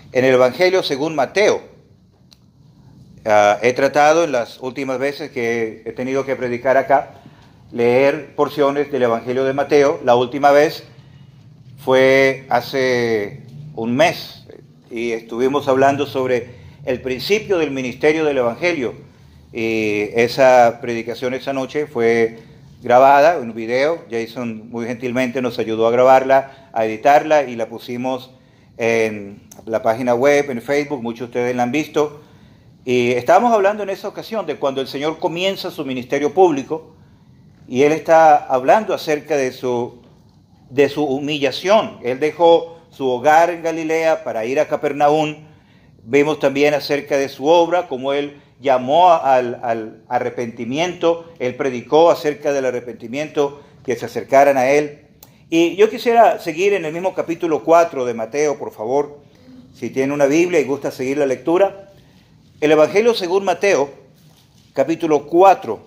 en el Evangelio según Mateo. He tratado en las últimas veces que he tenido que predicar acá, leer porciones del Evangelio de Mateo. La última vez fue hace un mes y estuvimos hablando sobre el principio del ministerio del Evangelio. Y esa predicación esa noche fue grabada en un video. Jason muy gentilmente nos ayudó a grabarla, a editarla y la pusimos en la página web, en Facebook. Muchos de ustedes la han visto. Y estábamos hablando en esa ocasión de cuando el Señor comienza su ministerio público y Él está hablando acerca de su humillación. Él dejó su hogar en Galilea para ir a Capernaum. Vimos también acerca de su obra, como Él llamó al arrepentimiento. Él predicó acerca del arrepentimiento, que se acercaran a Él. Y yo quisiera seguir en el mismo capítulo 4 de Mateo, por favor, si tiene una Biblia y gusta seguir la lectura. El Evangelio según Mateo, capítulo 4,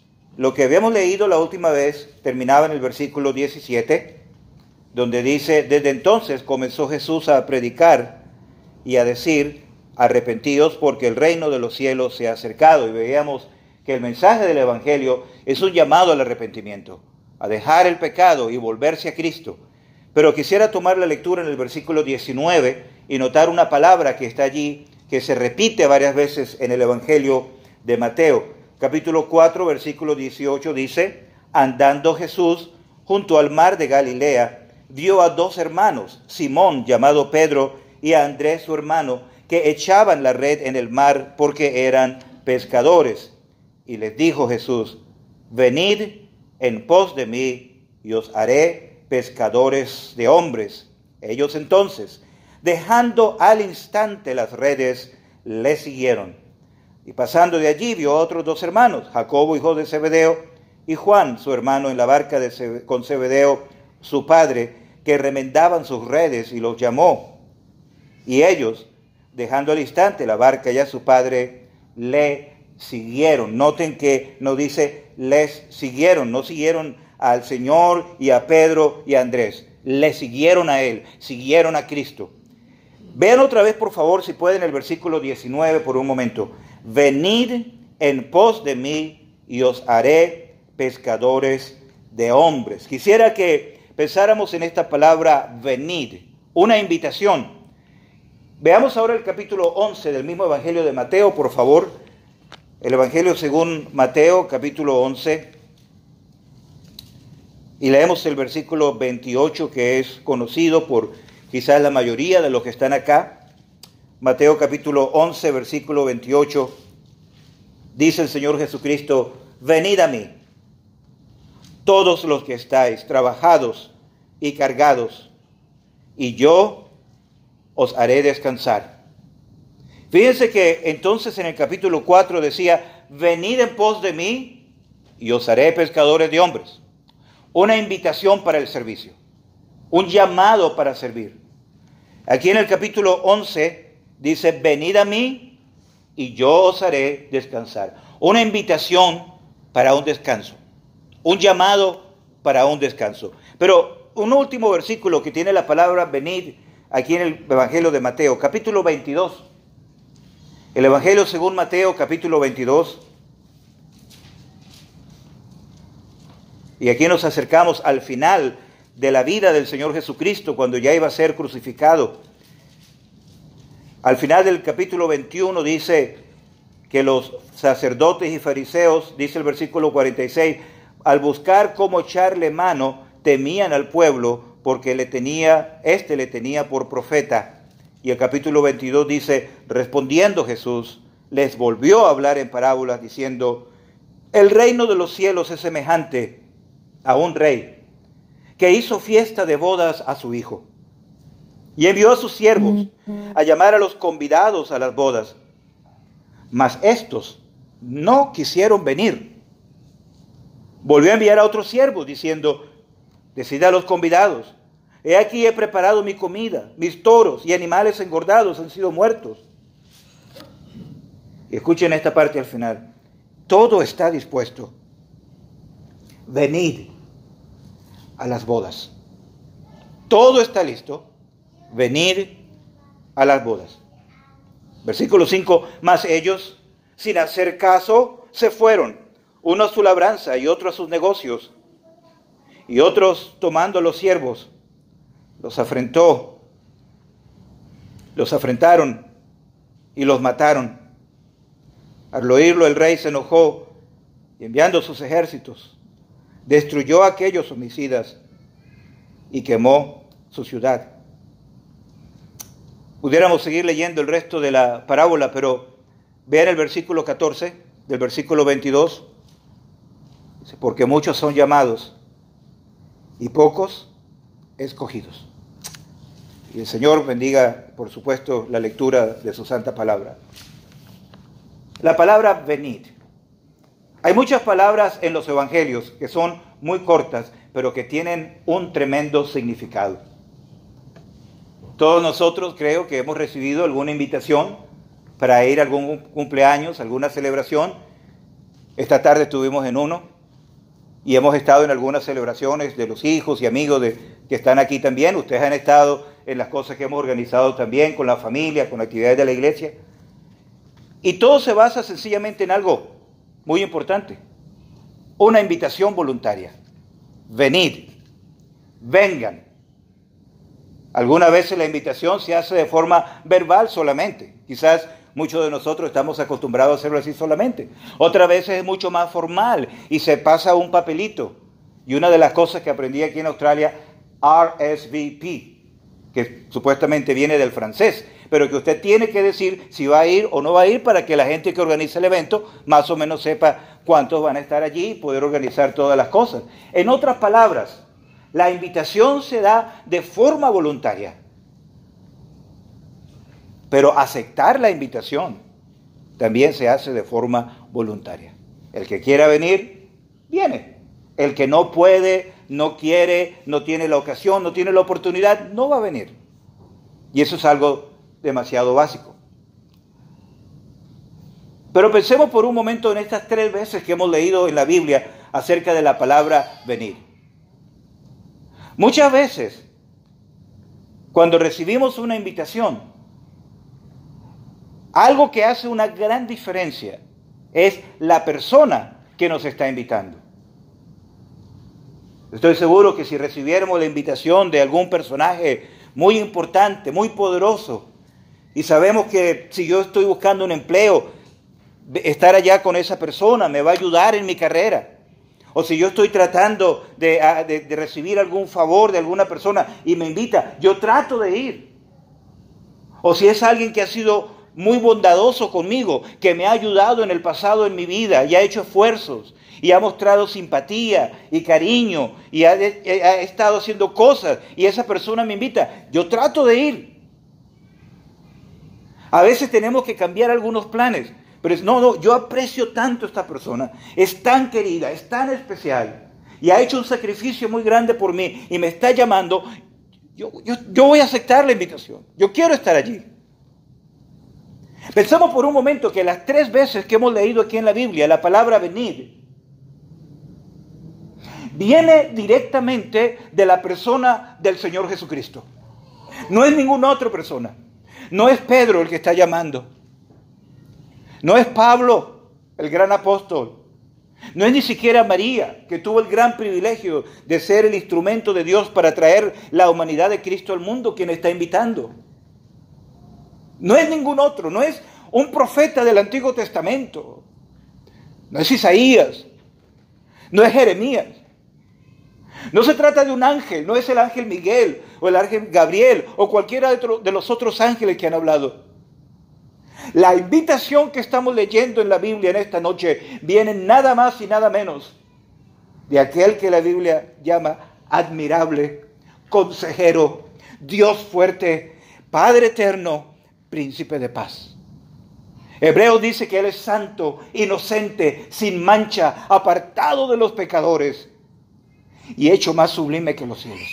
lo que habíamos leído la última vez, terminaba en el versículo 17, donde dice: desde entonces comenzó Jesús a predicar y a decir: arrepentíos porque el reino de los cielos se ha acercado. Y veíamos que el mensaje del Evangelio es un llamado al arrepentimiento, a dejar el pecado y volverse a Cristo. Pero quisiera tomar la lectura en el versículo 19 y notar una palabra que está allí, que se repite varias veces en el Evangelio de Mateo. Capítulo 4, versículo 18 dice: andando Jesús junto al mar de Galilea, vio a dos hermanos, Simón llamado Pedro y a Andrés su hermano, que echaban la red en el mar porque eran pescadores. Y les dijo Jesús: venid en pos de mí y os haré pescadores de hombres. Ellos entonces, dejando al instante las redes, le siguieron. Y pasando de allí vio a otros dos hermanos, Jacobo hijo de Zebedeo y Juan su hermano, en la barca con Zebedeo su padre, que remendaban sus redes, y los llamó. Y ellos, dejando al instante la barca y a su padre, le siguieron. Noten que no dice les siguieron, no siguieron al Señor y a Pedro y a Andrés, le siguieron a Él, siguieron a Cristo. Vean otra vez, por favor, si pueden, el versículo 19 por un momento. Venid en pos de mí y os haré pescadores de hombres. Quisiera que pensáramos en esta palabra venid, una invitación. Veamos ahora el capítulo 11 del mismo Evangelio de Mateo, por favor. El Evangelio según Mateo, capítulo 11. Y leemos el versículo 28, que es conocido por quizás la mayoría de los que están acá. Mateo capítulo 11, versículo 28. Dice el Señor Jesucristo: venid a mí, todos los que estáis trabajados y cargados, y yo os haré descansar. Fíjense que entonces en el capítulo 4 decía: venid en pos de mí y os haré pescadores de hombres. Una invitación para el servicio, un llamado para servir. Aquí en el capítulo 11 dice: venid a mí y yo os haré descansar. Una invitación para un descanso, un llamado para un descanso. Pero un último versículo que tiene la palabra venid aquí en el Evangelio de Mateo, capítulo 22. El Evangelio según Mateo, capítulo 22. Y aquí nos acercamos al final de la vida del Señor Jesucristo, cuando ya iba a ser crucificado. Al final del capítulo 21 dice que los sacerdotes y fariseos, dice el versículo 46, al buscar cómo echarle mano, temían al pueblo, porque le tenía por profeta. Y el capítulo 22 dice: respondiendo Jesús, les volvió a hablar en parábolas, diciendo: el reino de los cielos es semejante a un rey que hizo fiesta de bodas a su hijo, y envió a sus siervos a llamar a los convidados a las bodas. Mas estos no quisieron venir. Volvió a enviar a otros siervos, diciendo: decid a los convidados: he aquí he preparado mi comida, mis toros y animales engordados han sido muertos. Y escuchen esta parte al final: todo está dispuesto. Venid a las bodas. Todo está listo. Venid a las bodas. Versículo 5, mas ellos, sin hacer caso, se fueron, uno a su labranza y otro a sus negocios. Y otros, tomando a los siervos, los afrentaron y los mataron. Al oírlo el rey se enojó y enviando sus ejércitos, destruyó a aquellos homicidas y quemó su ciudad. Pudiéramos seguir leyendo el resto de la parábola, pero vean el versículo 14 del versículo 22. Dice, porque muchos son llamados y pocos escogidos. Y el Señor bendiga, por supuesto, la lectura de su santa palabra. La palabra venid. Hay muchas palabras en los evangelios que son muy cortas, pero que tienen un tremendo significado. Todos nosotros creo que hemos recibido alguna invitación para ir a algún cumpleaños, alguna celebración. Esta tarde estuvimos en uno y hemos estado en algunas celebraciones de los hijos y amigos que están aquí también. Ustedes han estado en las cosas que hemos organizado también con la familia, con actividades de la iglesia. Y todo se basa sencillamente en algo muy importante. Una invitación voluntaria. Venid, vengan. Algunas veces la invitación se hace de forma verbal solamente. Quizás muchos de nosotros estamos acostumbrados a hacerlo así solamente. Otras veces es mucho más formal y se pasa un papelito. Y una de las cosas que aprendí aquí en Australia, RSVP, que supuestamente viene del francés, pero que usted tiene que decir si va a ir o no va a ir para que la gente que organiza el evento más o menos sepa cuántos van a estar allí y poder organizar todas las cosas. En otras palabras, la invitación se da de forma voluntaria. Pero aceptar la invitación también se hace de forma voluntaria. El que quiera venir, viene. El que no puede, no quiere, no tiene la ocasión, no tiene la oportunidad, no va a venir. Y eso es algo demasiado básico. Pero pensemos por un momento en estas 3 veces que hemos leído en la Biblia acerca de la palabra venir. Muchas veces, cuando recibimos una invitación, algo que hace una gran diferencia es la persona que nos está invitando. Estoy seguro que si recibiéramos la invitación de algún personaje muy importante, muy poderoso, y sabemos que si yo estoy buscando un empleo, estar allá con esa persona me va a ayudar en mi carrera. O si yo estoy tratando de recibir algún favor de alguna persona y me invita, yo trato de ir. O si es alguien que ha sido muy bondadoso conmigo, que me ha ayudado en el pasado en mi vida y ha hecho esfuerzos y ha mostrado simpatía y cariño y ha estado haciendo cosas y esa persona me invita, yo trato de ir. A veces tenemos que cambiar algunos planes. Pero no, yo aprecio tanto a esta persona, es tan querida, es tan especial, y ha hecho un sacrificio muy grande por mí, y me está llamando, yo voy a aceptar la invitación, yo quiero estar allí. Pensamos por un momento que las 3 veces que hemos leído aquí en la Biblia, la palabra venir, viene directamente de la persona del Señor Jesucristo. No es ninguna otra persona, no es Pedro el que está llamando. No es Pablo, el gran apóstol. No es ni siquiera María, que tuvo el gran privilegio de ser el instrumento de Dios para traer la humanidad de Cristo al mundo, quien está invitando. No es ningún otro, no es un profeta del Antiguo Testamento. No es Isaías, no es Jeremías. No se trata de un ángel, no es el ángel Miguel o el ángel Gabriel o cualquiera de los otros ángeles que han hablado. La invitación que estamos leyendo en la Biblia en esta noche viene nada más y nada menos de aquel que la Biblia llama admirable, consejero, Dios fuerte, Padre eterno, príncipe de paz. Hebreos dice que Él es santo, inocente, sin mancha, apartado de los pecadores y hecho más sublime que los cielos.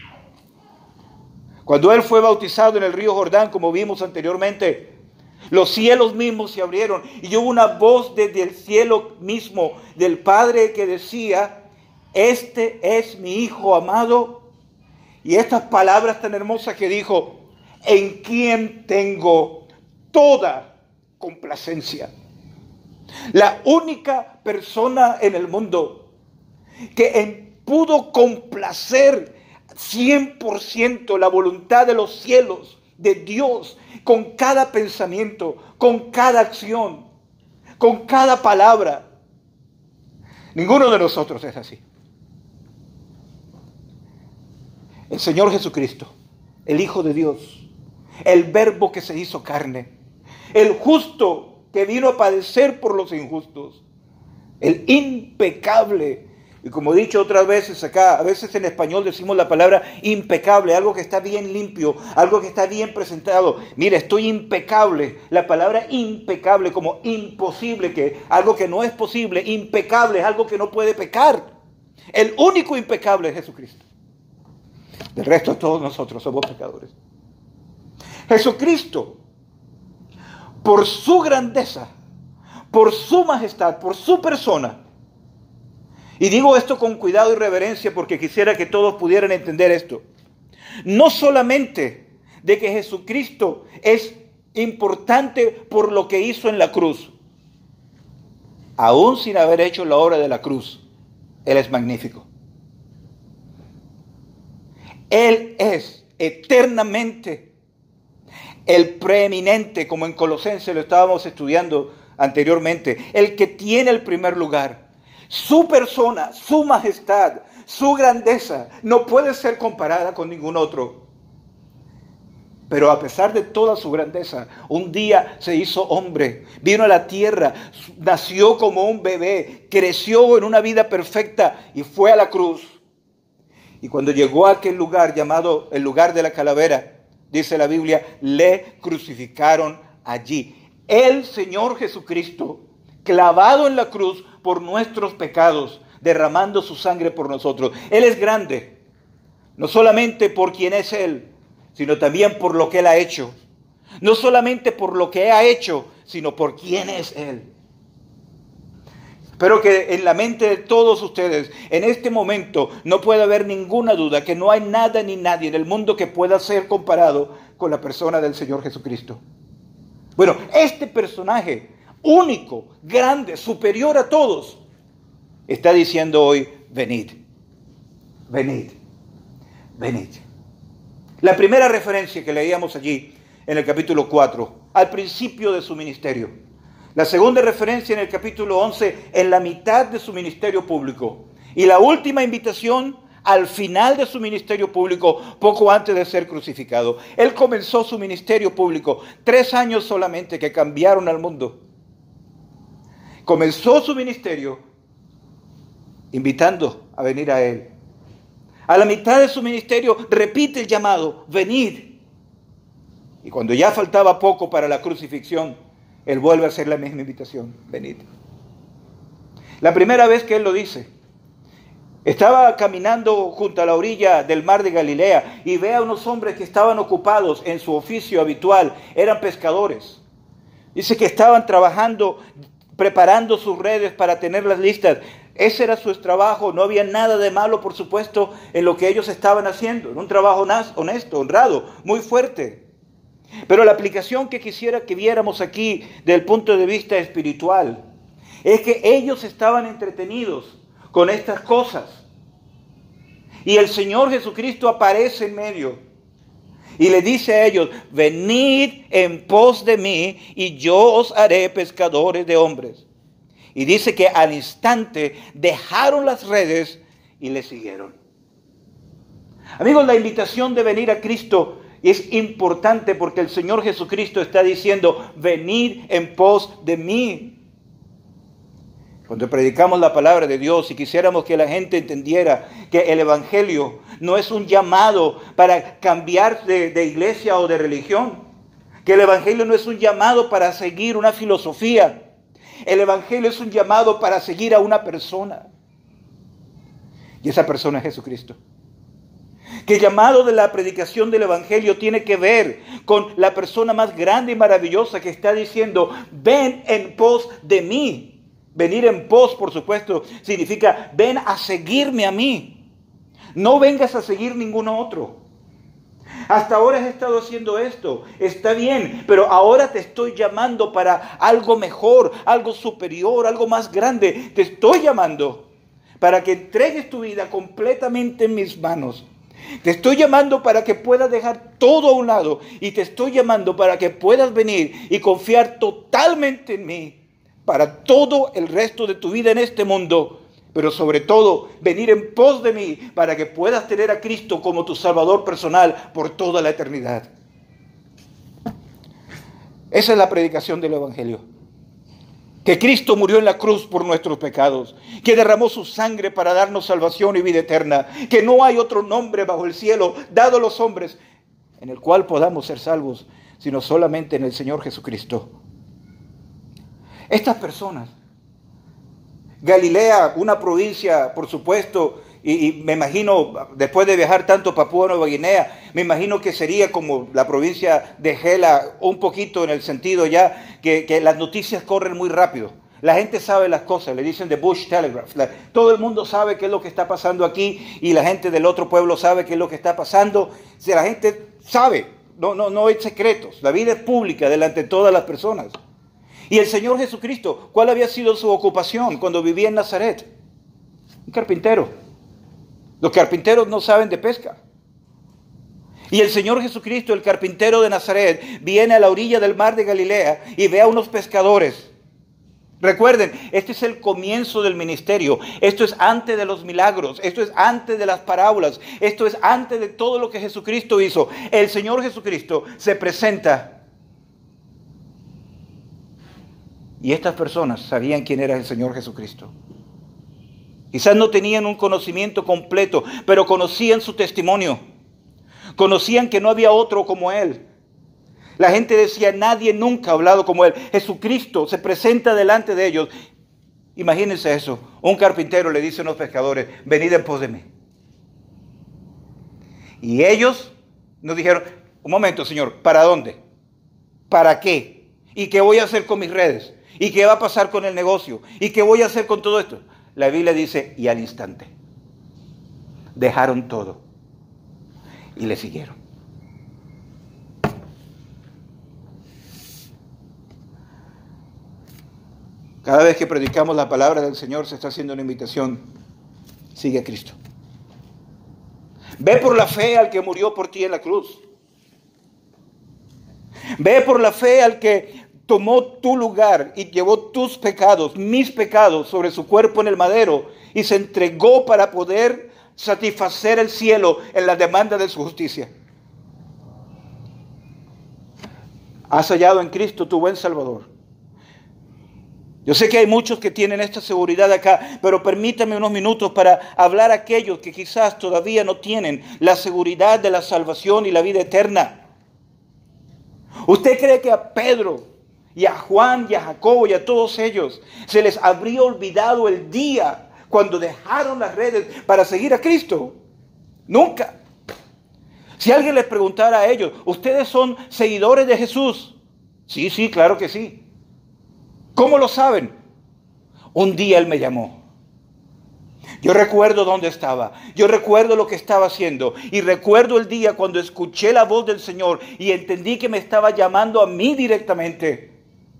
Cuando Él fue bautizado en el río Jordán, como vimos anteriormente, los cielos mismos se abrieron y hubo una voz desde el cielo mismo del Padre que decía: este es mi Hijo amado. Y estas palabras tan hermosas que dijo: en quien tengo toda complacencia. La única persona en el mundo que pudo complacer 100% la voluntad de los cielos, de Dios, con cada pensamiento, con cada acción, con cada palabra. Ninguno de nosotros es así. El Señor Jesucristo, el Hijo de Dios, el Verbo que se hizo carne, el justo que vino a padecer por los injustos, el impecable. Y como he dicho otras veces acá, a veces en español decimos la palabra impecable, algo que está bien limpio, algo que está bien presentado. Mira, estoy impecable. La palabra impecable como imposible, que algo que no es posible. Impecable es algo que no puede pecar. El único impecable es Jesucristo. Del resto todos nosotros somos pecadores. Jesucristo, por su grandeza, por su majestad, por su persona. Y digo esto con cuidado y reverencia porque quisiera que todos pudieran entender esto. No solamente de que Jesucristo es importante por lo que hizo en la cruz. Aún sin haber hecho la obra de la cruz, Él es magnífico. Él es eternamente el preeminente, como en Colosenses lo estábamos estudiando anteriormente, el que tiene el primer lugar. Su persona, su majestad, su grandeza no puede ser comparada con ningún otro. Pero a pesar de toda su grandeza, un día se hizo hombre, vino a la tierra, nació como un bebé, creció en una vida perfecta y fue a la cruz. Y cuando llegó a aquel lugar llamado el lugar de la calavera, dice la Biblia, le crucificaron allí. El Señor Jesucristo, clavado en la cruz por nuestros pecados, derramando su sangre por nosotros. Él es grande, no solamente por quien es Él, sino también por lo que Él ha hecho. No solamente por lo que ha hecho, sino por quién es Él. Espero que en la mente de todos ustedes, en este momento, no pueda haber ninguna duda que no hay nada ni nadie en el mundo que pueda ser comparado con la persona del Señor Jesucristo. Bueno, este personaje único, grande, superior a todos, está diciendo hoy, venid, venid, venid. La primera referencia que leíamos allí, en el capítulo 4, al principio de su ministerio. La segunda referencia en el capítulo 11, en la mitad de su ministerio público. Y la última invitación al final de su ministerio público, poco antes de ser crucificado. Él comenzó su ministerio público, 3 años solamente que cambiaron al mundo. Comenzó su ministerio invitando a venir a Él. A la mitad de su ministerio repite el llamado, venid. Y cuando ya faltaba poco para la crucifixión, Él vuelve a hacer la misma invitación, venid. La primera vez que Él lo dice, estaba caminando junto a la orilla del mar de Galilea y ve a unos hombres que estaban ocupados en su oficio habitual, eran pescadores. Dice que estaban trabajando, preparando sus redes para tenerlas listas. Ese era su trabajo, no había nada de malo, por supuesto, en lo que ellos estaban haciendo. Era un trabajo honesto, honrado, muy fuerte. Pero la aplicación que quisiera que viéramos aquí del punto de vista espiritual es que ellos estaban entretenidos con estas cosas. Y el Señor Jesucristo aparece en medio y le dice a ellos, venid en pos de mí y yo os haré pescadores de hombres. Y dice que al instante dejaron las redes y le siguieron. Amigos, la invitación de venir a Cristo es importante porque el Señor Jesucristo está diciendo, venid en pos de mí. Cuando predicamos la palabra de Dios y quisiéramos que la gente entendiera que el Evangelio no es un llamado para cambiar de iglesia o de religión, que el Evangelio no es un llamado para seguir una filosofía, el Evangelio es un llamado para seguir a una persona. Y esa persona es Jesucristo. Que el llamado de la predicación del Evangelio tiene que ver con la persona más grande y maravillosa que está diciendo, ven en pos de mí. Venir en pos, por supuesto, significa ven a seguirme a mí. No vengas a seguir ningún otro. Hasta ahora has estado haciendo esto, está bien, pero ahora te estoy llamando para algo mejor, algo superior, algo más grande. Te estoy llamando para que entregues tu vida completamente en mis manos. Te estoy llamando para que puedas dejar todo a un lado y te estoy llamando para que puedas venir y confiar totalmente en mí para todo el resto de tu vida en este mundo. Pero sobre todo, venir en pos de mí para que puedas tener a Cristo como tu Salvador personal por toda la eternidad. Esa es la predicación del Evangelio. Que Cristo murió en la cruz por nuestros pecados, que derramó su sangre para darnos salvación y vida eterna, que no hay otro nombre bajo el cielo dado a los hombres en el cual podamos ser salvos, sino solamente en el Señor Jesucristo. Estas personas, Galilea, una provincia, por supuesto, y me imagino, después de viajar tanto a Papúa Nueva Guinea, me imagino que sería como la provincia de Gela, un poquito en el sentido ya que las noticias corren muy rápido. La gente sabe las cosas, le dicen The Bush Telegraph. Todo el mundo sabe qué es lo que está pasando aquí y la gente del otro pueblo sabe qué es lo que está pasando. Si la gente sabe, no hay secretos, la vida es pública delante de todas las personas. Y el Señor Jesucristo, ¿cuál había sido su ocupación cuando vivía en Nazaret? Un carpintero. Los carpinteros no saben de pesca. Y el Señor Jesucristo, el carpintero de Nazaret, viene a la orilla del mar de Galilea y ve a unos pescadores. Recuerden, este es el comienzo del ministerio. Esto es antes de los milagros. Esto es antes de las parábolas. Esto es antes de todo lo que Jesucristo hizo. El Señor Jesucristo se presenta. Y estas personas sabían quién era el Señor Jesucristo. Quizás no tenían un conocimiento completo, pero conocían su testimonio. Conocían que no había otro como Él. La gente decía, nadie nunca ha hablado como Él. Jesucristo se presenta delante de ellos. Imagínense eso. Un carpintero le dice a unos pescadores, venid en pos de mí. Y ellos nos dijeron, un momento, Señor, ¿para dónde? ¿Para qué? ¿Y qué voy a hacer con mis redes? ¿Y qué va a pasar con el negocio? ¿Y qué voy a hacer con todo esto? La Biblia dice, y al instante, dejaron todo y le siguieron. Cada vez que predicamos la palabra del Señor se está haciendo una invitación. Sigue a Cristo. Ve por la fe al que murió por ti en la cruz. Ve por la fe al que tomó tu lugar y llevó tus pecados, mis pecados, sobre su cuerpo en el madero y se entregó para poder satisfacer el cielo en la demanda de su justicia. Has hallado en Cristo tu buen Salvador. Yo sé que hay muchos que tienen esta seguridad acá, pero permítame unos minutos para hablar a aquellos que quizás todavía no tienen la seguridad de la salvación y la vida eterna. ¿Usted cree que a Pedro y a Juan y a Jacobo y a todos ellos se les habría olvidado el día cuando dejaron las redes para seguir a Cristo? Nunca. Si alguien les preguntara a ellos, ¿ustedes son seguidores de Jesús? Sí, claro que sí. ¿Cómo lo saben? Un día Él me llamó. Yo recuerdo dónde estaba. Yo recuerdo lo que estaba haciendo. Y recuerdo el día cuando escuché la voz del Señor y entendí que me estaba llamando a mí directamente.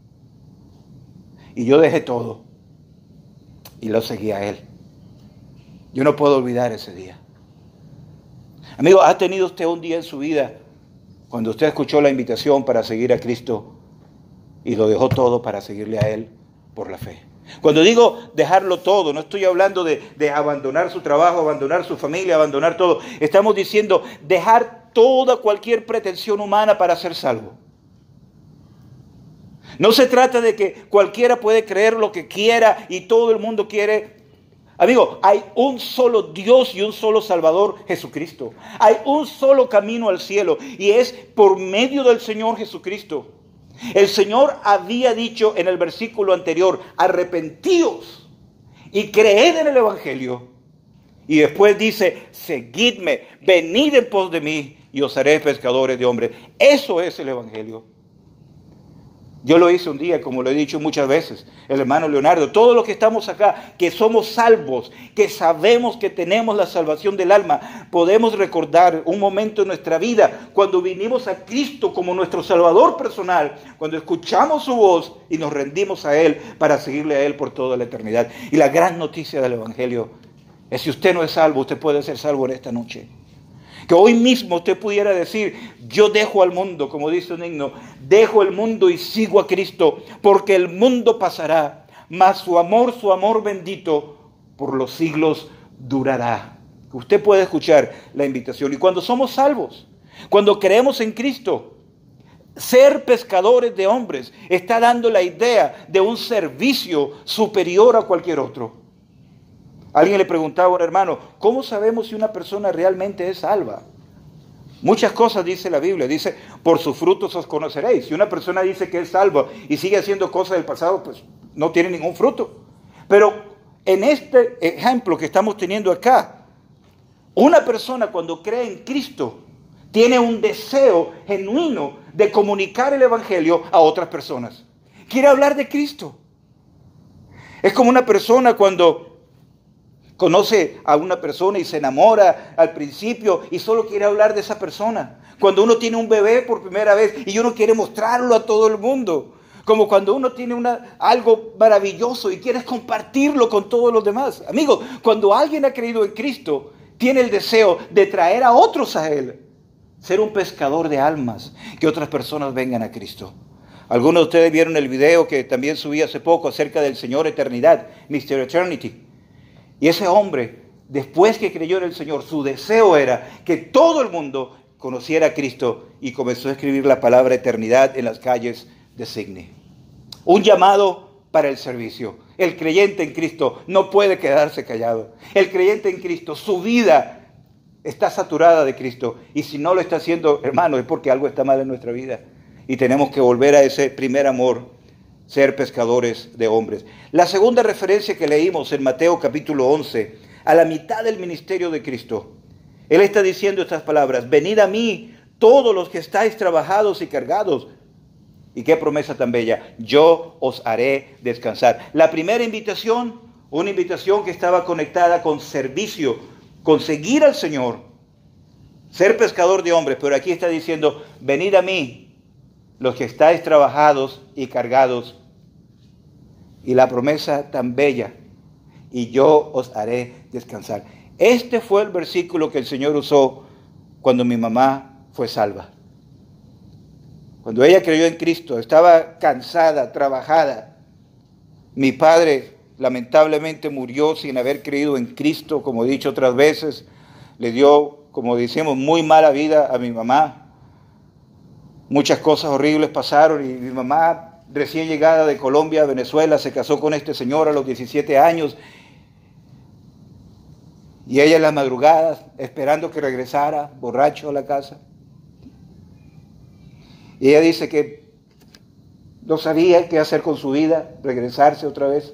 Y yo dejé todo y lo seguí a Él. Yo no puedo olvidar ese día. Amigo, ¿ha tenido usted un día en su vida cuando usted escuchó la invitación para seguir a Cristo y lo dejó todo para seguirle a Él por la fe? Cuando digo dejarlo todo, no estoy hablando de abandonar su trabajo, abandonar su familia, abandonar todo. Estamos diciendo dejar toda cualquier pretensión humana para ser salvo. No se trata de que cualquiera puede creer lo que quiera y todo el mundo quiere. Amigo, hay un solo Dios y un solo Salvador, Jesucristo. Hay un solo camino al cielo y es por medio del Señor Jesucristo. El Señor había dicho en el versículo anterior, arrepentíos y creed en el Evangelio. Y después dice, seguidme, venid en pos de mí y os haré pescadores de hombres. Eso es el Evangelio. Yo lo hice un día, como lo he dicho muchas veces, el hermano Leonardo, todos los que estamos acá, que somos salvos, que sabemos que tenemos la salvación del alma, podemos recordar un momento en nuestra vida cuando vinimos a Cristo como nuestro Salvador personal, cuando escuchamos su voz y nos rendimos a Él para seguirle a Él por toda la eternidad. Y la gran noticia del Evangelio es: si usted no es salvo, usted puede ser salvo en esta noche. Que hoy mismo usted pudiera decir: yo dejo al mundo, como dice un himno, dejo el mundo y sigo a Cristo, porque el mundo pasará, mas su amor bendito, por los siglos durará. Usted puede escuchar la invitación. Y cuando somos salvos, cuando creemos en Cristo, ser pescadores de hombres está dando la idea de un servicio superior a cualquier otro. Alguien le preguntaba a un hermano: ¿cómo sabemos si una persona realmente es salva? Muchas cosas dice la Biblia. Dice: por sus frutos os conoceréis. Si una persona dice que es salva y sigue haciendo cosas del pasado, pues no tiene ningún fruto. Pero en este ejemplo que estamos teniendo acá, una persona cuando cree en Cristo tiene un deseo genuino de comunicar el Evangelio a otras personas. Quiere hablar de Cristo. Es como una persona cuando conoce a una persona y se enamora al principio y solo quiere hablar de esa persona. Cuando uno tiene un bebé por primera vez y uno quiere mostrarlo a todo el mundo. Como cuando uno tiene algo maravilloso y quieres compartirlo con todos los demás. Amigos, cuando alguien ha creído en Cristo, tiene el deseo de traer a otros a Él. Ser un pescador de almas, que otras personas vengan a Cristo. Algunos de ustedes vieron el video que también subí hace poco acerca del Señor Eternidad, Mr. Eternity. Y ese hombre, después que creyó en el Señor, su deseo era que todo el mundo conociera a Cristo y comenzó a escribir la palabra eternidad en las calles de Sydney. Un llamado para el servicio. El creyente en Cristo no puede quedarse callado. El creyente en Cristo, su vida está saturada de Cristo. Y si no lo está haciendo, hermano, es porque algo está mal en nuestra vida. Y tenemos que volver a ese primer amor. Ser pescadores de hombres. La segunda referencia que leímos en Mateo capítulo 11, a la mitad del ministerio de Cristo, Él está diciendo estas palabras: venid a mí todos los que estáis trabajados y cargados. Y qué promesa tan bella: yo os haré descansar. La primera invitación, una invitación que estaba conectada con servicio, con seguir al Señor, ser pescador de hombres. Pero aquí está diciendo: venid a mí los que estáis trabajados y cargados. Y la promesa tan bella: y yo os haré descansar. Este fue el versículo que el Señor usó cuando mi mamá fue salva. Cuando ella creyó en Cristo, estaba cansada, trabajada. Mi padre lamentablemente murió sin haber creído en Cristo, como he dicho otras veces. Le dio, como decimos, muy mala vida a mi mamá. Muchas cosas horribles pasaron y mi mamá, recién llegada de Colombia a Venezuela, se casó con este señor a los 17 años. Y ella en las madrugadas, esperando que regresara, borracho a la casa. Y ella dice que no sabía qué hacer con su vida, regresarse otra vez.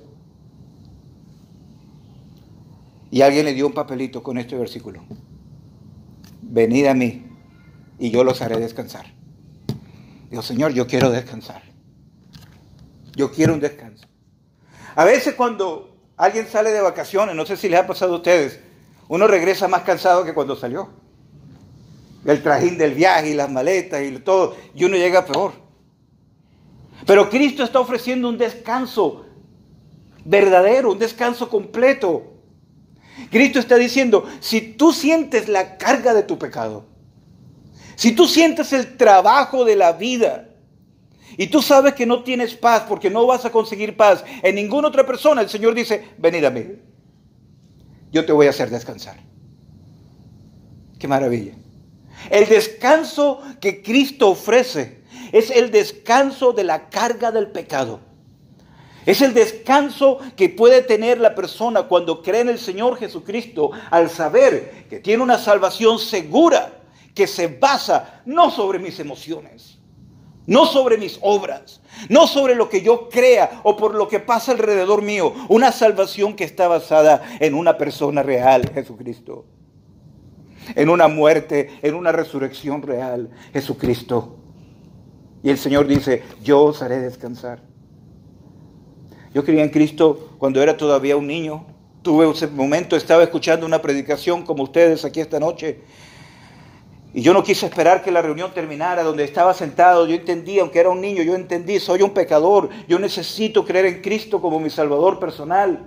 Y alguien le dio un papelito con este versículo: venid a mí y yo los haré descansar. Digo: Señor, yo quiero descansar. Yo quiero un descanso. A veces cuando alguien sale de vacaciones, no sé si les ha pasado a ustedes, uno regresa más cansado que cuando salió. El trajín del viaje y las maletas y todo, y uno llega peor. Pero Cristo está ofreciendo un descanso verdadero, un descanso completo. Cristo está diciendo: si tú sientes la carga de tu pecado, si tú sientes el trabajo de la vida y tú sabes que no tienes paz porque no vas a conseguir paz en ninguna otra persona, el Señor dice: venid a mí, yo te voy a hacer descansar. ¡Qué maravilla! El descanso que Cristo ofrece es el descanso de la carga del pecado. Es el descanso que puede tener la persona cuando cree en el Señor Jesucristo, al saber que tiene una salvación segura, que se basa no sobre mis emociones, no sobre mis obras, no sobre lo que yo crea o por lo que pasa alrededor mío. Una salvación que está basada en una persona real, Jesucristo. En una muerte, en una resurrección real, Jesucristo. Y el Señor dice, yo os haré descansar. Yo creía en Cristo cuando era todavía un niño. Tuve ese momento, estaba escuchando una predicación como ustedes aquí esta noche. Y yo no quise esperar que la reunión terminara. Donde estaba sentado, yo entendí, aunque era un niño, yo entendí, soy un pecador. Yo necesito creer en Cristo como mi Salvador personal.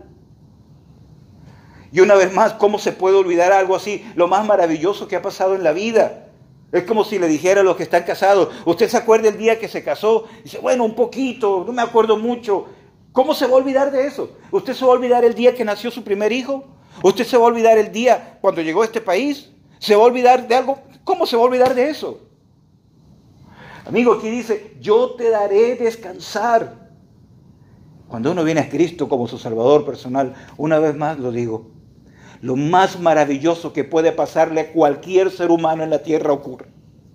Y una vez más, ¿cómo se puede olvidar algo así? Lo más maravilloso que ha pasado en la vida. Es como si le dijera a los que están casados, ¿usted se acuerda el día que se casó? Dice, bueno, un poquito, no me acuerdo mucho. ¿Cómo se va a olvidar de eso? ¿Usted se va a olvidar el día que nació su primer hijo? ¿Usted se va a olvidar el día cuando llegó a este país? ¿Se va a olvidar de algo? ¿Cómo se va a olvidar de eso? Amigo, aquí dice, yo te daré descansar. Cuando uno viene a Cristo como su Salvador personal, una vez más lo digo, lo más maravilloso que puede pasarle a cualquier ser humano en la tierra ocurre.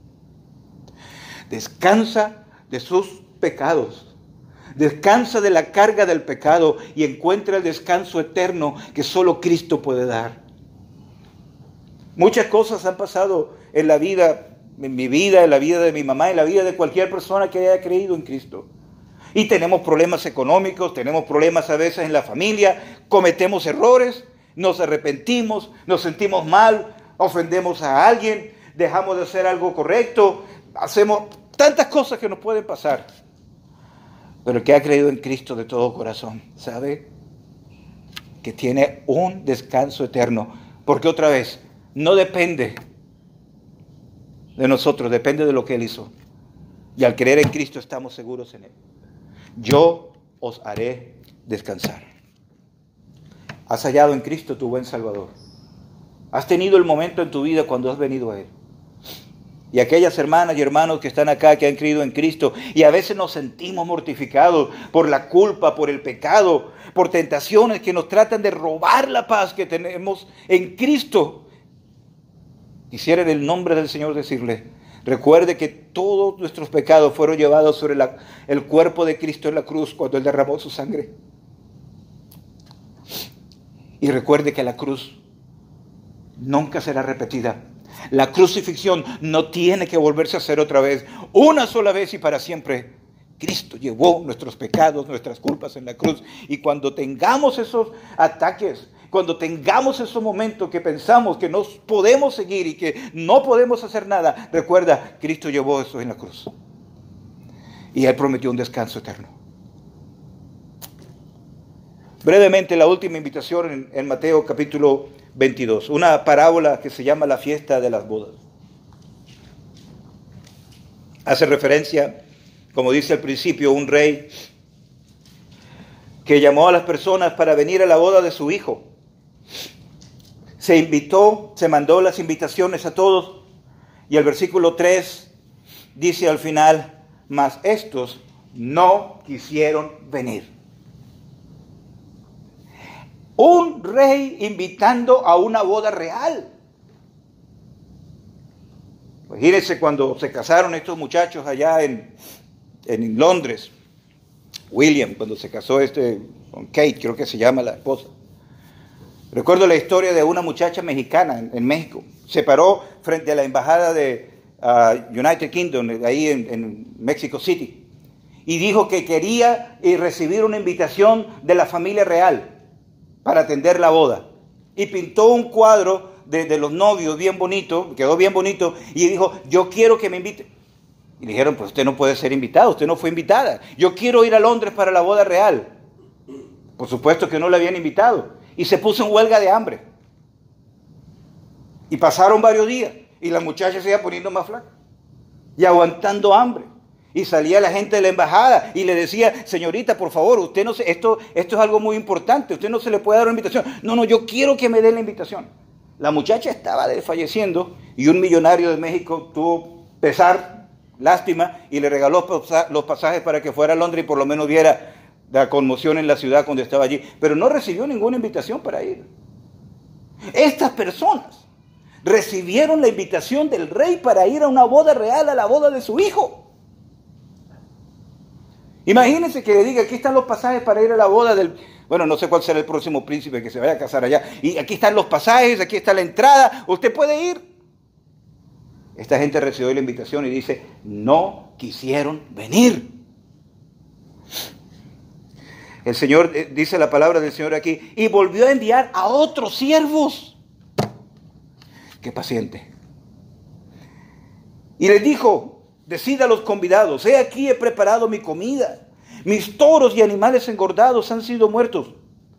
Descansa de sus pecados. Descansa de la carga del pecado y encuentra el descanso eterno que solo Cristo puede dar. Muchas cosas han pasado en la vida, en mi vida, en la vida de mi mamá, en la vida de cualquier persona que haya creído en Cristo. Y tenemos problemas económicos, tenemos problemas a veces en la familia, cometemos errores, nos arrepentimos, nos sentimos mal, ofendemos a alguien, dejamos de hacer algo correcto, hacemos tantas cosas que nos pueden pasar. Pero el que ha creído en Cristo de todo corazón, ¿sabe? Que tiene un descanso eterno. Porque otra vez, no depende de nosotros, depende de lo que Él hizo. Y al creer en Cristo estamos seguros en Él. Yo os haré descansar. Has hallado en Cristo tu buen Salvador. Has tenido el momento en tu vida cuando has venido a Él. Y aquellas hermanas y hermanos que están acá, que han creído en Cristo, y a veces nos sentimos mortificados por la culpa, por el pecado, por tentaciones que nos tratan de robar la paz que tenemos en Cristo. Quisiera en el nombre del Señor decirle, recuerde que todos nuestros pecados fueron llevados sobre el cuerpo de Cristo en la cruz cuando Él derramó su sangre. Y recuerde que la cruz nunca será repetida. La crucifixión no tiene que volverse a hacer otra vez. Una sola vez y para siempre. Cristo llevó nuestros pecados, nuestras culpas en la cruz. Y cuando tengamos esos ataques, cuando tengamos esos momentos que pensamos que no podemos seguir y que no podemos hacer nada, recuerda, Cristo llevó eso en la cruz. Y Él prometió un descanso eterno. Brevemente, la última invitación en Mateo capítulo 22, una parábola que se llama la fiesta de las bodas. Hace referencia, como dice al principio, un rey que llamó a las personas para venir a la boda de su hijo. Se invitó, se mandó las invitaciones a todos, y el versículo 3 dice al final, mas estos no quisieron venir. Un rey invitando a una boda real. Imagínense cuando se casaron estos muchachos allá en Londres. William, cuando se casó con Kate, creo que se llama la esposa. Recuerdo la historia de una muchacha mexicana en México. Se paró frente a la embajada de United Kingdom, ahí en Mexico City. Y dijo que quería recibir una invitación de la familia real para atender la boda. Y pintó un cuadro de los novios bien bonito, quedó bien bonito, y dijo, yo quiero que me invite. Y le dijeron, pues usted no puede ser invitado, usted no fue invitada. Yo quiero ir a Londres para la boda real. Por supuesto que no la habían invitado. Y se puso en huelga de hambre. Y pasaron varios días, y la muchacha se iba poniendo más flaca. Y aguantando hambre. Y salía la gente de la embajada y le decía, señorita, por favor, usted no se, esto es algo muy importante, usted no se le puede dar una invitación. No, yo quiero que me den la invitación. La muchacha estaba desfalleciendo y un millonario de México tuvo pesar, lástima, y le regaló los pasajes para que fuera a Londres y por lo menos viera la conmoción en la ciudad cuando estaba allí. Pero no recibió ninguna invitación para ir. Estas personas recibieron la invitación del rey para ir a una boda real, a la boda de su hijo. Imagínense que le diga, aquí están los pasajes para ir a la boda bueno, no sé cuál será el próximo príncipe que se vaya a casar allá. Y aquí están los pasajes, aquí está la entrada, usted puede ir. Esta gente recibió la invitación y dice, no quisieron venir. El Señor, dice la palabra del Señor aquí, y volvió a enviar a otros siervos. Qué paciente. Y les dijo, decid a los convidados, he aquí he preparado mi comida. Mis toros y animales engordados han sido muertos.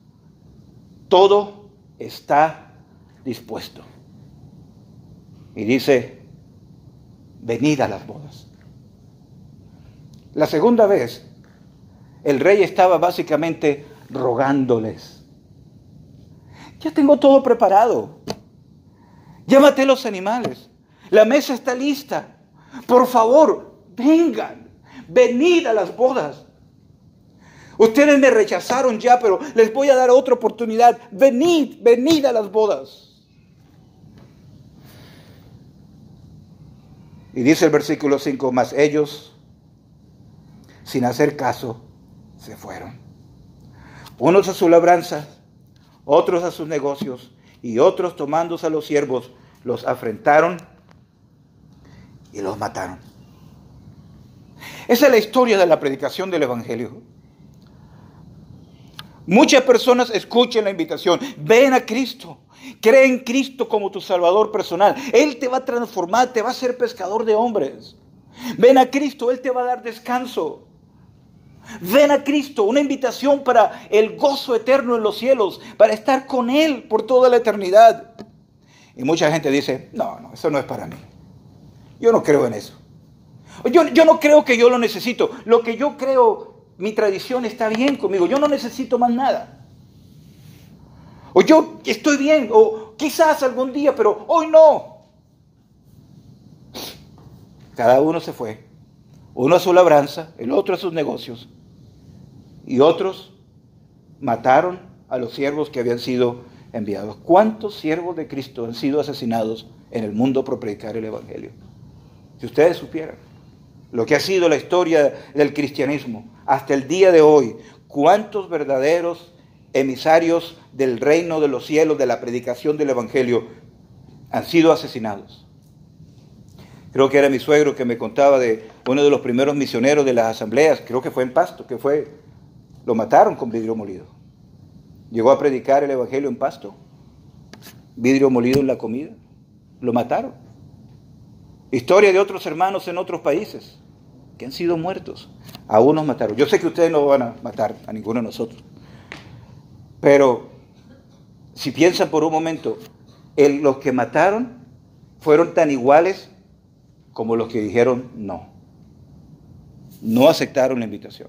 Todo está dispuesto. Y dice, venid a las bodas. La segunda vez, el rey estaba básicamente rogándoles. Ya tengo todo preparado. Ya maté los animales. La mesa está lista. Por favor, vengan. Venid a las bodas. Ustedes me rechazaron ya, pero les voy a dar otra oportunidad. Venid, venid a las bodas. Y dice el versículo 5, mas ellos, sin hacer caso, se fueron. Unos a su labranza, otros a sus negocios, y otros tomándose a los siervos, los afrentaron y los mataron. Esa es la historia de la predicación del Evangelio. Muchas personas escuchan la invitación, ven a Cristo, cree en Cristo como tu Salvador personal. Él te va a transformar, te va a hacer pescador de hombres. Ven a Cristo, Él te va a dar descanso. Ven a Cristo, una invitación para el gozo eterno en los cielos, para estar con Él por toda la eternidad. Y mucha gente dice, no, eso no es para mí. Yo no creo en eso. Yo no creo que yo lo necesito. Lo que yo creo, mi tradición está bien conmigo. Yo no necesito más nada. O yo estoy bien, o quizás algún día, pero hoy no. Cada uno se fue. Uno a su labranza, el otro a sus negocios. Y otros mataron a los siervos que habían sido enviados. ¿Cuántos siervos de Cristo han sido asesinados en el mundo por predicar el Evangelio? Si ustedes supieran lo que ha sido la historia del cristianismo hasta el día de hoy, cuántos verdaderos emisarios del reino de los cielos, de la predicación del Evangelio, han sido asesinados. Creo que era mi suegro que me contaba de uno de los primeros misioneros de las asambleas, creo que fue en Pasto, lo mataron con vidrio molido. Llegó a predicar el Evangelio en Pasto, vidrio molido en la comida, lo mataron. Historia de otros hermanos en otros países que han sido muertos. A unos mataron. Yo sé que ustedes no van a matar a ninguno de nosotros. Pero si piensan por un momento, los que mataron fueron tan iguales como los que dijeron no. No aceptaron la invitación.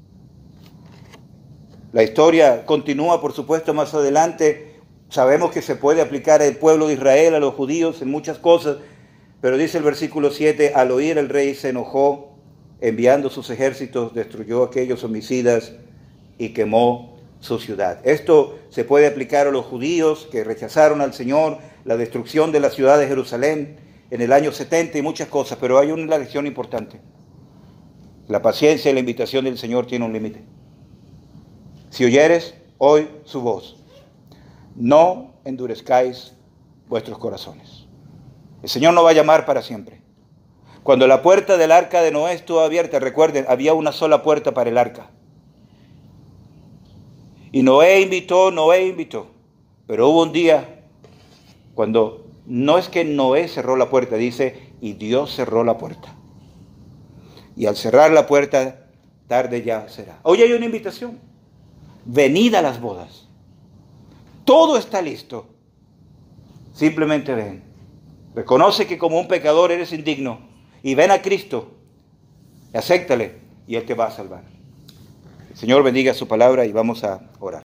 La historia continúa, por supuesto, más adelante. Sabemos que se puede aplicar al pueblo de Israel, a los judíos, en muchas cosas. Pero dice el versículo 7, al oír el rey se enojó, enviando sus ejércitos, destruyó a aquellos homicidas y quemó su ciudad. Esto se puede aplicar a los judíos que rechazaron al Señor, la destrucción de la ciudad de Jerusalén en el año 70 y muchas cosas, pero hay una lección importante. La paciencia y la invitación del Señor tiene un límite. Si oyeres hoy su voz, no endurezcáis vuestros corazones. El Señor no va a llamar para siempre. Cuando la puerta del arca de Noé estuvo abierta, recuerden, había una sola puerta para el arca. Y Noé invitó, pero hubo un día cuando no es que Noé cerró la puerta, dice, y Dios cerró la puerta. Y al cerrar la puerta, tarde ya será. Hoy hay una invitación. Venid a las bodas. Todo está listo. Simplemente ven. Reconoce que como un pecador eres indigno y ven a Cristo, acéptale y Él te va a salvar. El Señor bendiga su palabra y vamos a orar.